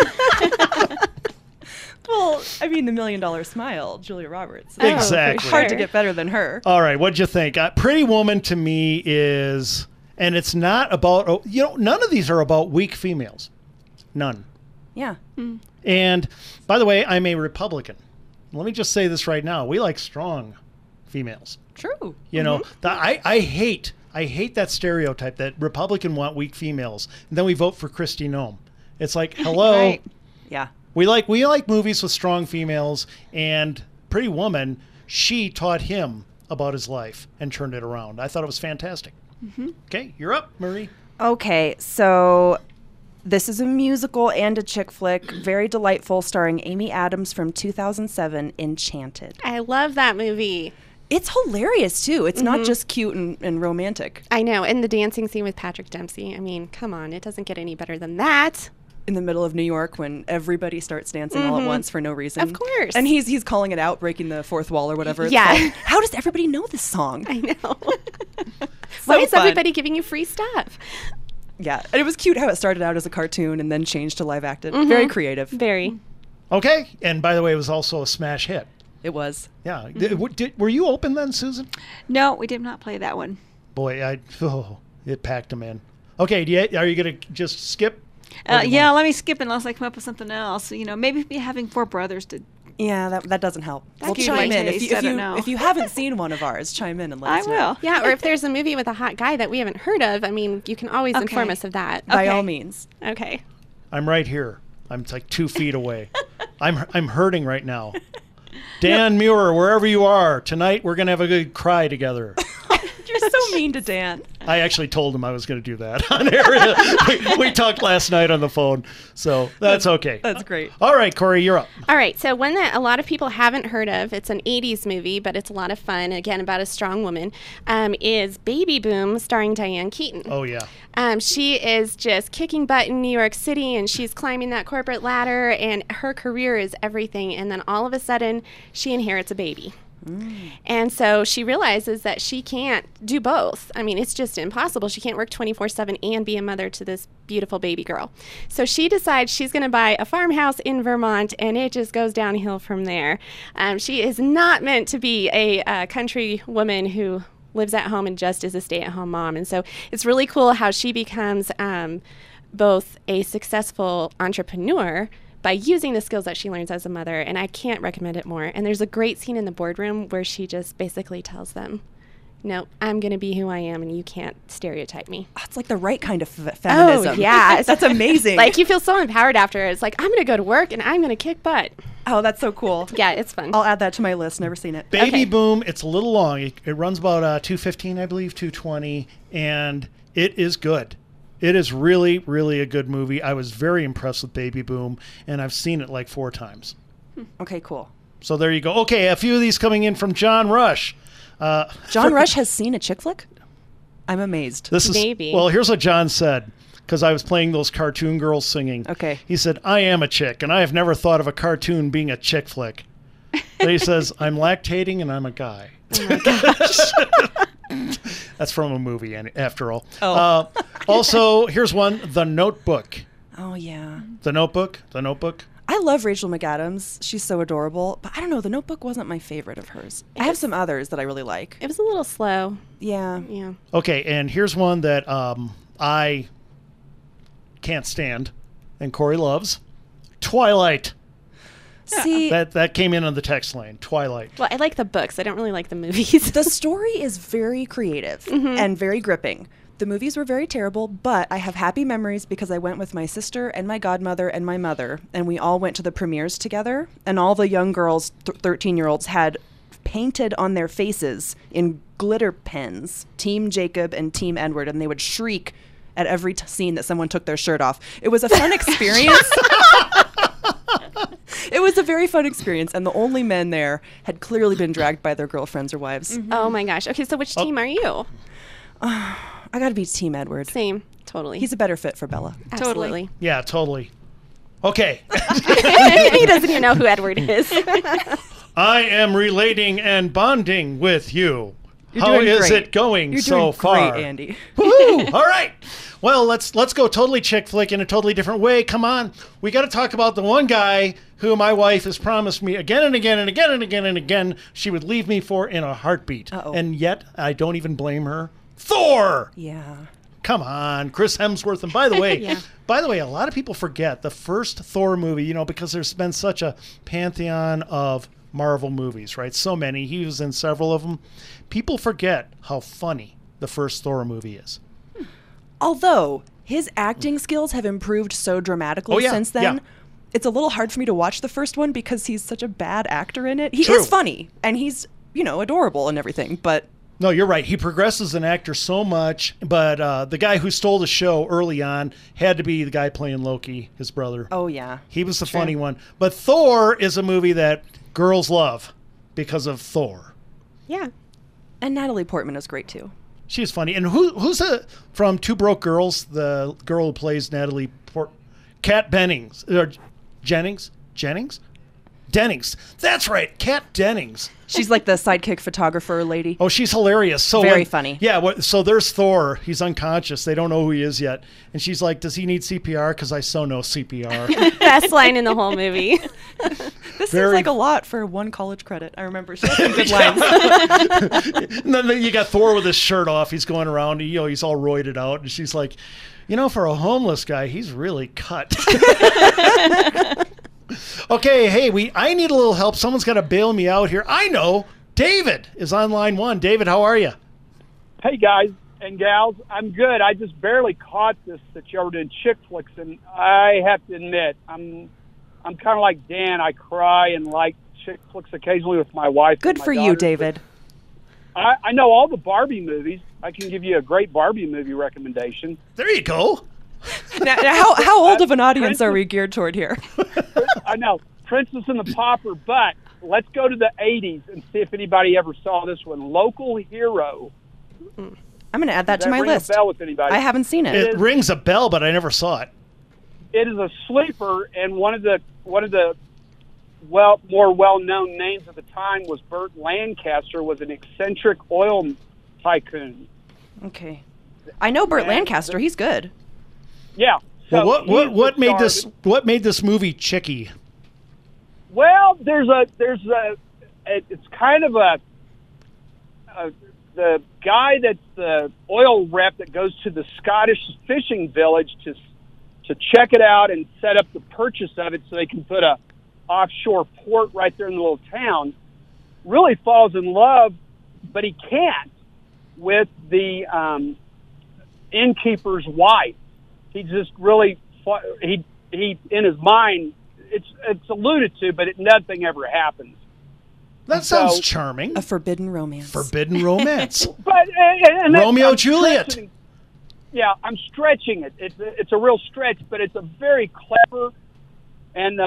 Well, I mean, the $1 Million Smile, Julia Roberts. Exactly. Hard to get better than her. All right. What'd you think? Pretty Woman to me is, and it's not about, none of these are about weak females. None. Yeah. And by the way, I'm a Republican. Let me just say this right now. We like strong females. True. I hate that stereotype that Republican want weak females. And then we vote for Kristi Noem. It's like, hello. Right. Yeah. We like movies with strong females, and Pretty Woman, she taught him about his life and turned it around. I thought it was fantastic. Okay, you're up, Marie. Okay, so this is a musical and a chick flick, very delightful, starring Amy Adams from 2007, Enchanted. I love that movie. It's hilarious, too. It's not just cute and romantic. I know. And the dancing scene with Patrick Dempsey. I mean, come on. It doesn't get any better than that. In the middle of New York when everybody starts dancing all at once for no reason. Of course. And he's calling it out, breaking the fourth wall or whatever it's Yeah. called. How does everybody know this song? I know. So Why is fun. everybody giving you free stuff? Yeah, and it was cute how it started out as a cartoon and then changed to live action. Mhm. Very creative. Very. Okay, and by the way, it was also a smash hit. It was. Yeah. Were you open then, Susan? No, we did not play that one. Boy, it packed them in. Okay, are you going to just skip? Yeah, let me skip unless I come up with something else. Maybe having four brothers to. Yeah, that doesn't help. That Well, skewed my chime in taste, I don't know. if you haven't seen one of ours. Chime in and let I us know. will. Yeah, or if there's a movie with a hot guy that we haven't heard of, I mean, you can always inform Okay. us of that. By all means. Okay. I'm right here. I'm like 2 feet away. I'm hurting right now. Dan Muir, wherever you are, tonight we're going to have a good cry together. You're so mean to Dan. I actually told him I was going to do that on air. we talked last night on the phone, so that's okay. That's great. All right, Corey, you're up. All right, so one that a lot of people haven't heard of, it's an 80s movie, but it's a lot of fun, again, about a strong woman, is Baby Boom, starring Diane Keaton. Oh, yeah. She is just kicking butt in New York City, and she's climbing that corporate ladder, and her career is everything, and then all of a sudden, she inherits a baby. And so she realizes that she can't do both. I mean, it's just impossible. She can't work 24/7 and be a mother to this beautiful baby girl. So she decides she's going to buy a farmhouse in Vermont, and it just goes downhill from there. She is not meant to be a country woman who lives at home and just is a stay-at-home mom. And so it's really cool how she becomes both a successful entrepreneur by using the skills that she learns as a mother, and I can't recommend it more. And there's a great scene in the boardroom where she just basically tells them, no, I'm going to be who I am, and you can't stereotype me. It's like the right kind of feminism. Oh, yeah. That's amazing. Like, you feel so empowered after. It's like, I'm going to go to work, and I'm going to kick butt. Oh, that's so cool. Yeah, it's fun. I'll add that to my list. Never seen it. Baby Boom, it's a little long. It runs about 2:15, I believe, 2:20, and it is good. It is really, really a good movie. I was very impressed with Baby Boom, and I've seen it like 4 times. Okay, cool. So there you go. Okay, a few of these coming in from John Rush. John Rush has seen a chick flick? I'm amazed. This is Maybe. Well, here's what John said, because I was playing those cartoon girls singing. Okay. He said, I am a chick, and I have never thought of a cartoon being a chick flick. But he says, I'm lactating, and I'm a guy. Oh, my gosh. That's from a movie, after all. Oh. Also, here's one, The Notebook. Oh, yeah. The Notebook. I love Rachel McAdams. She's so adorable. But I don't know. The Notebook wasn't my favorite of hers. I have some others that I really like. It was a little slow. Yeah. Yeah. Okay, and here's one that I can't stand, and Corey loves. Twilight. See, That came in on the text line. Twilight. Well, I like the books. I don't really like the movies. the story is very creative and very gripping. The movies were very terrible, but I have happy memories because I went with my sister and my godmother and my mother, and we all went to the premieres together, and all the young girls, 13-year-olds, had painted on their faces in glitter pens, Team Jacob and Team Edward, and they would shriek at every scene that someone took their shirt off. It was a fun experience. It was a very fun experience, and the only men there had clearly been dragged by their girlfriends or wives. Oh, my gosh. Okay, so which team are you? I gotta be Team Edward. Same. Totally. He's a better fit for Bella. Absolutely. Yeah, totally. Okay. He doesn't even know who Edward is. I am relating and bonding with you. You're How doing is great. it going You're so doing far? great, Andy. Woo! All right. Well, let's go totally chick flick in a totally different way. Come on. We got to talk about the one guy who my wife has promised me again and again and again and again and again she would leave me for in a heartbeat. Uh-oh. And yet I don't even blame her. Thor! Yeah. Come on, Chris Hemsworth. And by the way, Yeah. a lot of people forget the first Thor movie, because there's been such a pantheon of Marvel movies, right? So many. He was in several of them. People forget how funny the first Thor movie is. Although his acting skills have improved so dramatically Oh, yeah, since then, yeah. it's a little hard for me to watch the first one because he's such a bad actor in it. He True. is funny, and he's, adorable and everything, but... No, you're right. He progresses as an actor so much, but the guy who stole the show early on had to be the guy playing Loki, his brother. Oh, yeah. He was the funny one. But Thor is a movie that girls love because of Thor. Yeah. And Natalie Portman is great, too. She's funny. And who's from Two Broke Girls, the girl who plays Natalie Kat Jennings? Dennings. That's right, Kat Dennings. She's like the sidekick photographer lady. Oh, she's hilarious. So Very funny. Yeah, so there's Thor. He's unconscious. They don't know who he is yet. And she's like, does he need CPR? Because I so know CPR. Best line in the whole movie. This Very- seems like a lot for one college credit. I remember she had some good lines. And then you got Thor with his shirt off. He's going around. He's all roided out. And she's like, for a homeless guy, he's really cut. Okay, hey, I need a little help. Someone's got to bail me out here. I know. David is on line one. David, how are you? Hey, guys and gals. I'm good. I just barely caught this that you were doing chick flicks, and I have to admit, I'm kind of like Dan. I cry and like chick flicks occasionally with my wife. Good and my for you, daughters, David. but I know all the Barbie movies. I can give you a great Barbie movie recommendation. There you go. Now, how old of an audience are we geared toward here? I know, Princess and the Pauper, but let's go to the 80s and see if anybody ever saw this one. Local Hero. I'm going to add that Does to my ring a list. bell with anybody? I haven't seen it. It rings a bell, but I never saw it. It is a sleeper, and one of the more well-known names at the time was Burt Lancaster, was an eccentric oil tycoon. Okay. I know Burt Lancaster. He's good. Yeah. So Well, what he's made the this star what made this movie chicky? Well, it's kind of the guy that's the oil rep that goes to the Scottish fishing village to check it out and set up the purchase of it so they can put a offshore port right there in the little town. Really falls in love, but he can't with the innkeeper's wife. He just really he in his mind it's alluded to, but nothing ever happens. That sounds charming. A forbidden romance. Forbidden romance. But and Romeo I'm Juliet. stretching- Yeah, I'm stretching it. It's a real stretch, but it's a very clever and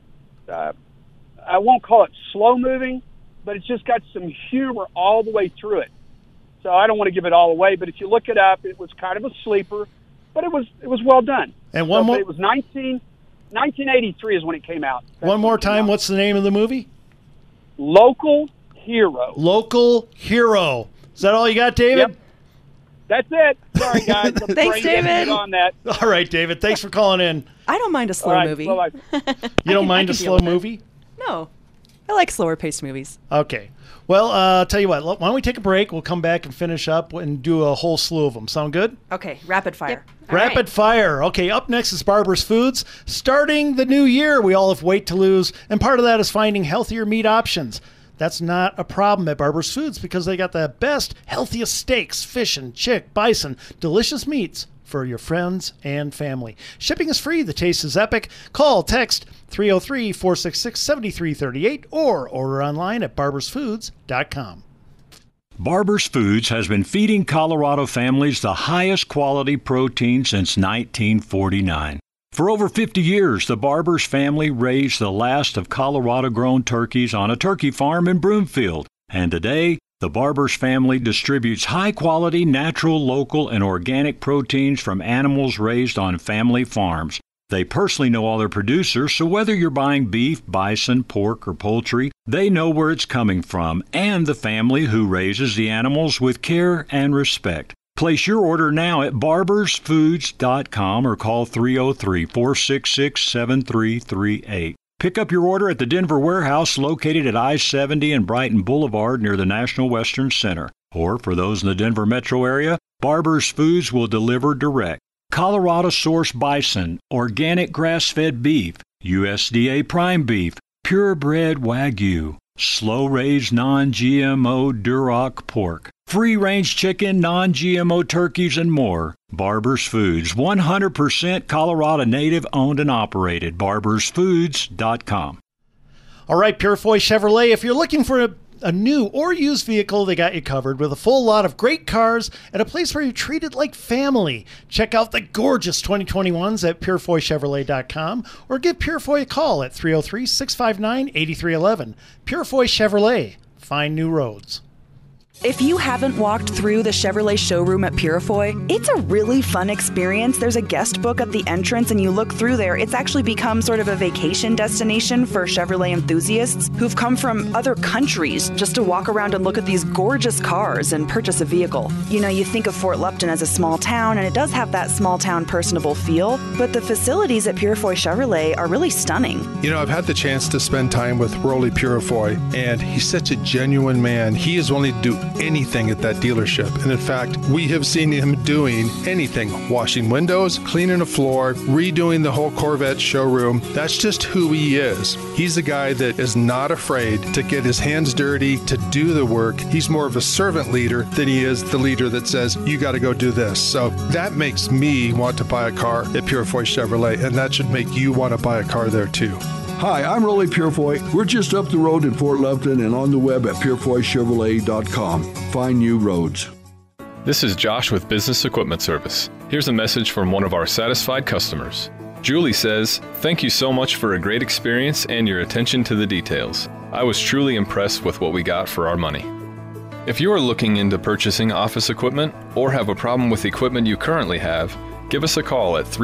I won't call it slow moving, but it's just got some humor all the way through it. So I don't want to give it all away, but if you look it up, it was kind of a sleeper, but it was well done. And one more. It was 1983 is when it came out. One more time. What's the name of the movie? Local Hero. Local Hero. Is that all you got, David? Yep. That's it. Sorry, guys. I'm Thanks, brain dead David. On that. All right, David. Thanks for calling in. I don't mind a slow All right, movie. bye-bye. You don't mind I a can slow deal with it. movie? No. I like slower paced movies. Okay. Well, tell you what. Why don't we take a break? We'll come back and finish up and do a whole slew of them. Sound good? Okay, rapid fire. Rapid fire. Okay, up next is Barber's Foods. Starting the new year, we all have weight to lose, and part of that is finding healthier meat options. That's not a problem at Barber's Foods because they got the best, healthiest steaks, fish and chick, bison, delicious meats for your friends and family. Shipping is free. The taste is epic. Call, text 303-466-7338 or order online at barbersfoods.com. Barber's Foods has been feeding Colorado families the highest quality protein since 1949. For over 50 years, the Barber's family raised the last of Colorado-grown turkeys on a turkey farm in Broomfield. And today, the Barber's family distributes high-quality, natural, local, and organic proteins from animals raised on family farms. They personally know all their producers, so whether you're buying beef, bison, pork, or poultry, they know where it's coming from and the family who raises the animals with care and respect. Place your order now at barbersfoods.com or call 303-466-7338. Pick up your order at the Denver warehouse located at I-70 and Brighton Boulevard near the National Western Center. Or for those in the Denver metro area, Barber's Foods will deliver direct. Colorado-sourced bison, organic grass-fed beef, USDA prime beef, purebred Wagyu, slow-raised non-GMO Duroc pork, free-range chicken, non-GMO turkeys, and more. Barber's Foods, 100% Colorado native owned and operated. barbersfoods.com. All right, Purefoy Chevrolet, if you're looking for a new or used vehicle, they got you covered with a full lot of great cars at a place where you're treated like family. Check out the gorgeous 2021s at purefoychevrolet.com or give Purefoy a call at 303-659-8311. Purefoy Chevrolet, find new roads. If you haven't walked through the Chevrolet showroom at Purifoy, it's a really fun experience. There's a guest book at the entrance, and you look through there. It's actually become sort of a vacation destination for Chevrolet enthusiasts who've come from other countries just to walk around and look at these gorgeous cars and purchase a vehicle. You know, you think of Fort Lupton as a small town, and it does have that small town personable feel, but the facilities at Purifoy Chevrolet are really stunning. You know, I've had the chance to spend time with Rolly Purifoy, and he's such a genuine man. He is willing to do anything at that dealership. And in fact, we have seen him doing anything, washing windows, cleaning a floor, redoing the whole Corvette showroom. That's just who he is. He's a guy that is not afraid to get his hands dirty, to do the work. He's more of a servant leader than he is the leader that says, you got to go do this. So that makes me want to buy a car at Purifoy Chevrolet, and that should make you want to buy a car there too. Hi, I'm Rolly Purifoy. We're just up the road in Fort Lupton and on the web at PurifoyChevrolet.com. Find new roads. This is Josh with Business Equipment Service. Here's a message from one of our satisfied customers. Julie says, "Thank you so much for a great experience and your attention to the details. I was truly impressed with what we got for our money." If you are looking into purchasing office equipment or have a problem with equipment you currently have, give us a call at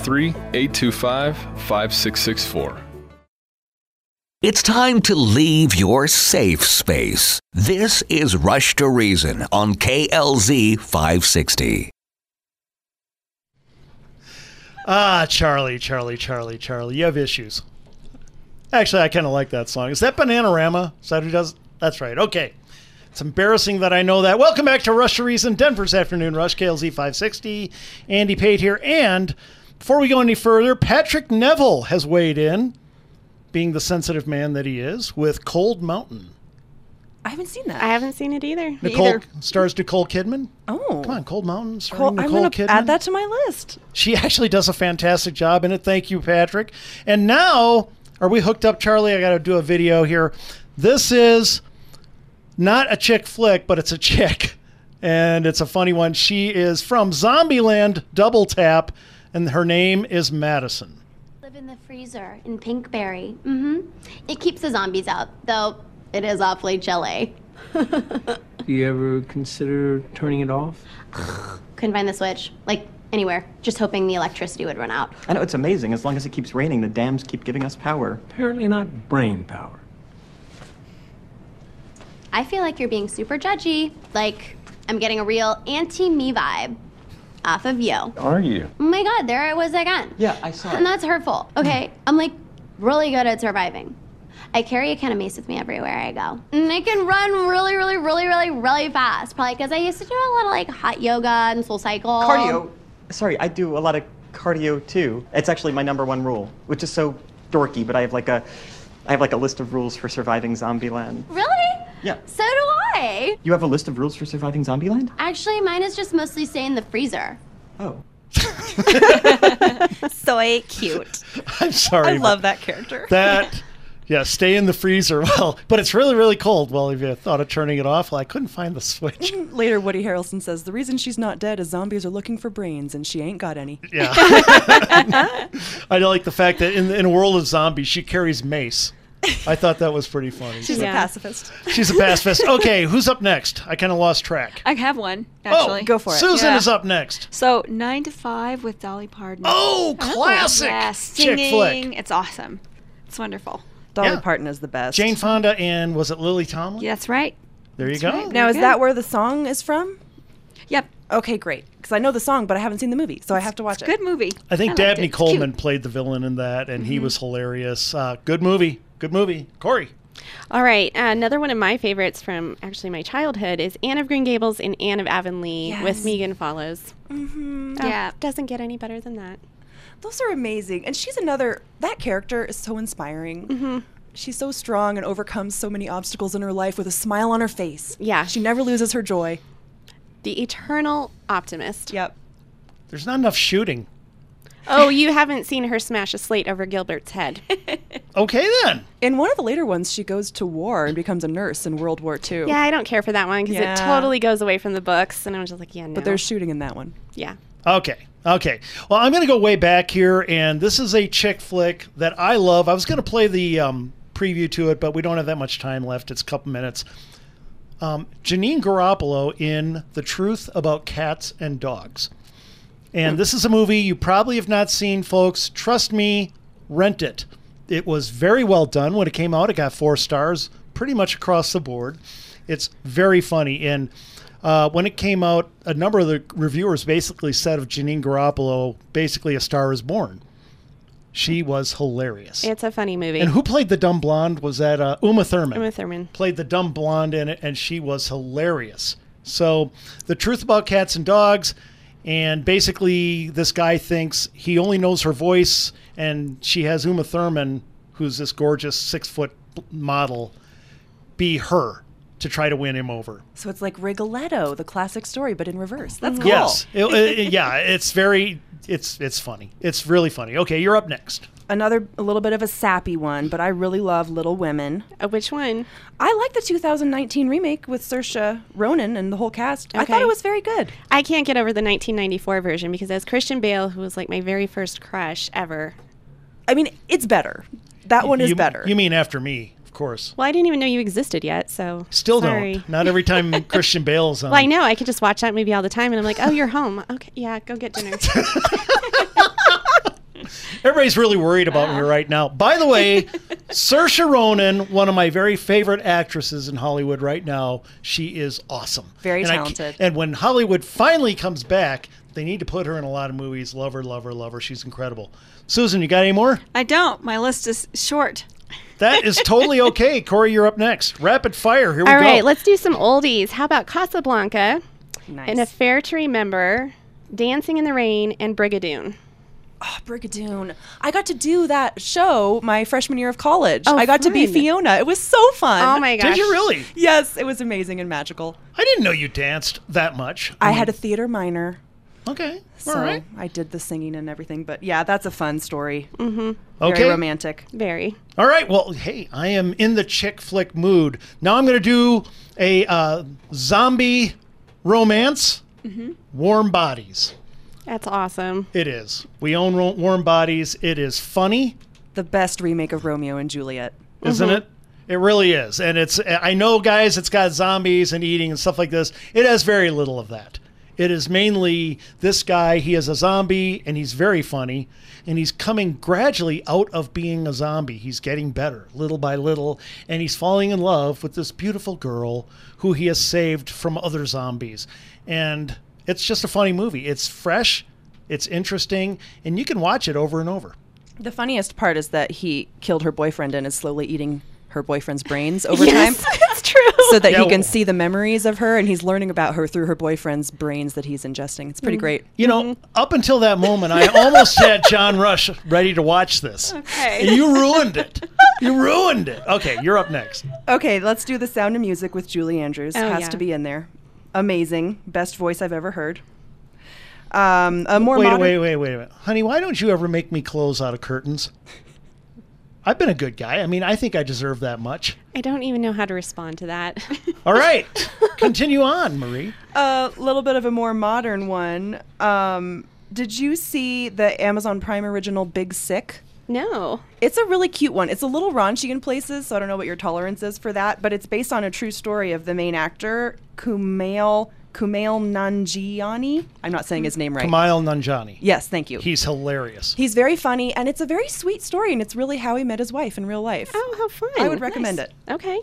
303-825-5664. It's time to leave your safe space. This is Rush to Reason on KLZ 560. Charlie. You have issues. Actually, I kind of like that song. Is that Bananarama? Is that who does? That's right. Okay. It's embarrassing that I know that. Welcome back to Rush to Reason, Denver's Afternoon Rush, KLZ 560. Andy Pate here. And before we go any further, Patrick Neville has weighed in, being the sensitive man that he is, with Cold Mountain. I haven't seen that. I haven't seen it either. Stars Nicole Kidman. Oh. Come on, Cold Mountain starring Nicole I'm going Kidman. to add that to my list. She actually does a fantastic job in it. Thank you, Patrick. And now, are we hooked up, Charlie? I got to do a video here. This is not a chick flick, but it's a chick. And it's a funny one. She is from Zombieland Double Tap, and her name is Madison. Live in the freezer in Pinkberry. It keeps the zombies out, though it is awfully chilly. Do you ever consider turning it off? Couldn't find the switch. Like, anywhere. Just hoping the electricity would run out. I know, it's amazing. As long as it keeps raining, the dams keep giving us power. Apparently not brain power. I feel like you're being super judgy. Like, I'm getting a real anti-me vibe off of you. Are you? Oh my god, there it was again. Yeah, I saw it. And that's hurtful. Okay, I'm like really good at surviving. I carry a can of mace with me everywhere I go. And I can run really fast. Probably because I used to do a lot of like hot yoga and Soul Cycle. Cardio? Sorry, I do a lot of cardio too. It's actually my #1 rule, which is so dorky, but I have like a list of rules for surviving Zombieland. Really? Yeah. So do I. You have a list of rules for surviving Zombieland? Actually, mine is just mostly stay in the freezer. Oh. So cute. I'm sorry. I love that character. Yeah, stay in the freezer. Well, but it's really cold. Well, if you thought of turning it off, well, I couldn't find the switch. Later, Woody Harrelson says, the reason she's not dead is zombies are looking for brains, and she ain't got any. Yeah. I like the fact that in a world of zombies, she carries mace. I thought that was pretty funny. She's a pacifist. She's a pacifist. Okay, who's up next? I kind of lost track. I have one, actually. Oh, go for it. Susan is up next. So, 9 to 5 with Dolly Parton. Oh, classic Yeah, chick singing. flick. It's awesome. It's wonderful. Dolly Parton is the best. Jane Fonda and was it Lily Tomlin? Yeah, that's right. There you go. Now, is that where the song is from? Yep. Okay, great. Because I know the song, but I haven't seen the movie, so I have to watch it. Good movie. I think liked Dabney it. It's Coleman cute. played the villain in that, and he was hilarious. Good movie. Good movie. Corey. All right. Another one of my favorites from actually my childhood is Anne of Green Gables and Anne of Avonlea with Megan Follows. Mm-hmm. Yeah. Doesn't get any better than that. Those are amazing. And she's that character is so inspiring. Mm-hmm. She's so strong and overcomes so many obstacles in her life with a smile on her face. Yeah. She never loses her joy. The eternal optimist. Yep. There's not enough shooting. Oh, you haven't seen her smash a slate over Gilbert's head. Okay, then. In one of the later ones, she goes to war and becomes a nurse in World War II. Yeah, I don't care for that one because it totally goes away from the books. And I was just like, yeah, no. But there's shooting in that one. Yeah. Okay. Well, I'm going to go way back here, and this is a chick flick that I love. I was going to play the preview to it, but we don't have that much time left. It's a couple minutes. Janine Garoppolo in The Truth About Cats and Dogs. And this is a movie you probably have not seen, folks. Trust me, rent it. It was very well done when it came out. It got 4 stars pretty much across the board. It's very funny. And when it came out, a number of the reviewers basically said of Janine Garoppolo, basically A Star is Born. She was hilarious. It's a funny movie. And who played the dumb blonde? Was that Uma Thurman? Uma Thurman. Played the dumb blonde in it, and she was hilarious. So, The Truth About Cats and Dogs, and basically this guy thinks he only knows her voice, and she has Uma Thurman, who's this gorgeous 6-foot model, be her to try to win him over. So it's like Rigoletto, the classic story, but in reverse. That's cool. Yes. It's very... It's funny. It's really funny. Okay, you're up next. A little bit of a sappy one, but I really love Little Women. Which one? I like the 2019 remake with Saoirse Ronan and the whole cast. I thought it was very good. I can't get over the 1994 version because as Christian Bale, who was like my very first crush ever. I mean, it's better. That one is better. You mean After Me, of course. Well, I didn't even know you existed yet, so Still sorry. don't. Not every time Christian Bale's on. Well, I know. I could just watch that movie all the time, and I'm like, oh, you're home. Okay, yeah, go get dinner. Everybody's really worried about me right now. By the way, Saoirse Ronan, one of my very favorite actresses in Hollywood right now. She is awesome. Very And talented. And when Hollywood finally comes back, they need to put her in a lot of movies. Love her, love her, love her. She's incredible. Susan, you got any more? I don't. My list is short. That is totally okay. Corey, you're up next. Rapid fire. Here we go. All right, let's do some oldies. How about Casablanca, Nice. An Affair to Remember, Dancing in the Rain, and Brigadoon? Oh, Brigadoon. I got to do that show my freshman year of college. Oh, I got to be fun. Fiona. It was so fun. Oh, my gosh. Did you really? Yes, it was amazing and magical. I didn't know you danced that much. I had a theater minor. Okay. So All right. I did the singing and everything. But yeah, that's a fun story. Mm-hmm. Okay. Very romantic. Very. All right. Well, hey, I am in the chick flick mood. Now I'm going to do a zombie romance, Warm Bodies. That's awesome. It is. We own Warm Bodies. It is funny. The best remake of Romeo and Juliet. Isn't it? It really is. And I know, guys, it's got zombies and eating and stuff like this. It has very little of that. It is mainly this guy. He is a zombie, and he's very funny. And he's coming gradually out of being a zombie. He's getting better, little by little. And he's falling in love with this beautiful girl who he has saved from other zombies. And it's just a funny movie. It's fresh. It's interesting. And you can watch it over and over. The funniest part is that he killed her boyfriend and is slowly eating her boyfriend's brains over Yes, time. it's true. So that Yeah, he can see the memories of her, and he's learning about her through her boyfriend's brains that he's ingesting. It's pretty great. You know, up until that moment, I almost had John Rush ready to watch this. Okay. And you ruined it. You ruined it. Okay, you're up next. Okay, let's do The Sound of Music with Julie Andrews. Oh, Has yeah. to be in there. Amazing. Best voice I've ever heard. A more Wait a modern... minute. Honey, why don't you ever make me clothes out of curtains? I've been a good guy. I mean, I think I deserve that much. I don't even know how to respond to that. All right. Continue on, Marie. A little bit of a more modern one. Did you see the Amazon Prime original Big Sick? No. It's a really cute one. It's a little raunchy in places, so I don't know what your tolerance is for that, but it's based on a true story of the main actor, Kumail Nanjiani. I'm not saying his name right. Kumail Nanjiani. Yes, thank you. He's hilarious. He's very funny, and it's a very sweet story, and it's really how he met his wife in real life. Oh, how fun. I would recommend Nice. it. Okay.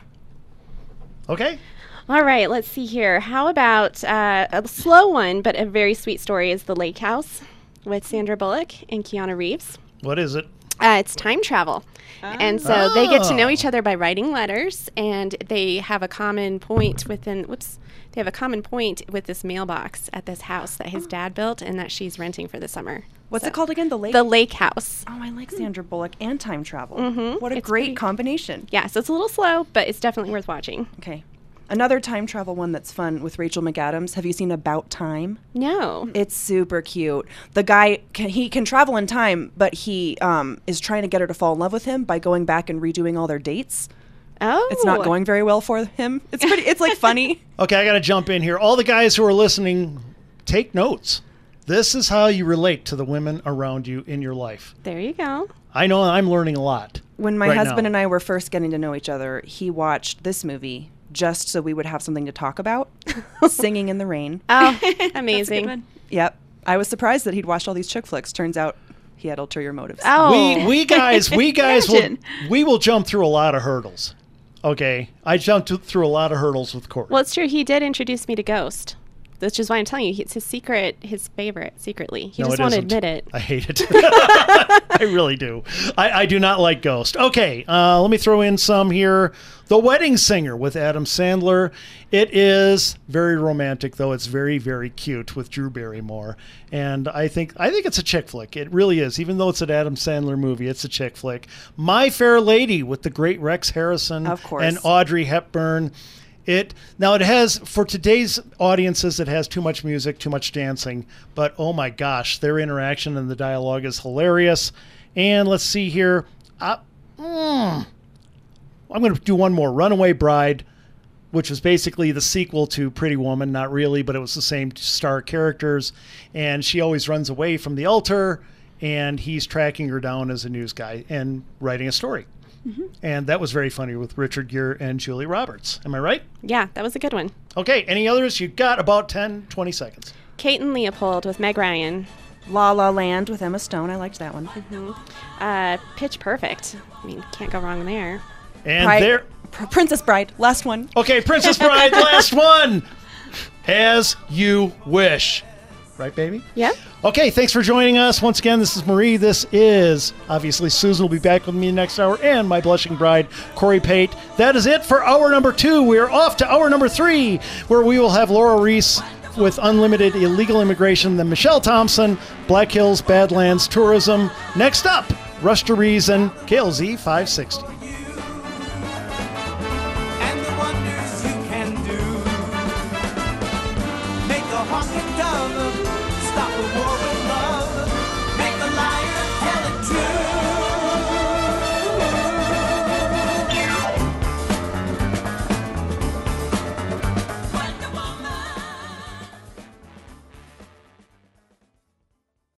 Okay. All right, let's see here. How about a slow one, but a very sweet story is The Lake House with Sandra Bullock and Keanu Reeves. What is it? It's time travel. And so they get to know each other by writing letters, and they have a common point within, they have a common point with this mailbox at this house that his dad built and that she's renting for the summer. What's it called again? The Lake? The Lake House. Oh, I like Sandra Bullock and time travel. Mhm. What a It's great pretty- combination. Yeah, so it's a little slow, but it's definitely worth watching. Okay. Another time travel one that's fun with Rachel McAdams. Have you seen About Time? No. It's super cute. The guy, he can travel in time, but he is trying to get her to fall in love with him by going back and redoing all their dates. Oh. It's not going very well for him. It's pretty, it's like funny. Okay, I got to jump in here. All the guys who are listening, take notes. This is how you relate to the women around you in your life. There you go. I know I'm learning a lot. When my right husband now. and I were first getting to know each other, he watched this movie just so we would have something to talk about. Singing in the Rain. Oh, amazing. one. Yep. I was surprised that he'd watched all these chick flicks. Turns out he had ulterior motives. Oh. We guys will, Imagine. we will jump through a lot of hurdles. Okay, I jumped through a lot of hurdles with Corey. Well, it's true. He did introduce me to Ghost. Which is why I'm telling you, it's his secret, his favorite, secretly. He No, just it won't isn't. admit it. I hate it. I really do. I do not like Ghost. Okay, let me throw in some here. The Wedding Singer with Adam Sandler. It is very romantic, though. It's very, very cute with Drew Barrymore. And I think it's a chick flick. It really is. Even though it's an Adam Sandler movie, it's a chick flick. My Fair Lady with the great Rex Harrison Of course. and Audrey Hepburn. It has, for today's audiences, it has too much music, too much dancing, but oh my gosh, their interaction and the dialogue is hilarious. And let's see here. I'm going to do one more. Runaway Bride, which was basically the sequel to Pretty Woman. Not really, but it was the same star characters. And she always runs away from the altar, and he's tracking her down as a news guy and writing a story. Mm-hmm. And that was very funny with Richard Gere and Julie Roberts. Am I right? Yeah, that was a good one. Okay, any others? You got about 10, 20 seconds. Kate and Leopold with Meg Ryan. La La Land with Emma Stone. I liked that one. Mm-hmm. Pitch Perfect. I mean, can't go wrong there. And Princess Bride. Last one. Okay, Princess Bride, last one. As You Wish. Right, baby? Yeah. Okay, thanks for joining us. Once again, this is Marie. This is, obviously, Susan will be back with me next hour, and my blushing bride, Corey Pate. That is it for hour number 2. We are off to hour number 3, where we will have Laura Reese with Unlimited Illegal Immigration, then Michelle Thompson, Black Hills Badlands Tourism. Next up, Rush to Reason, KLZ 560.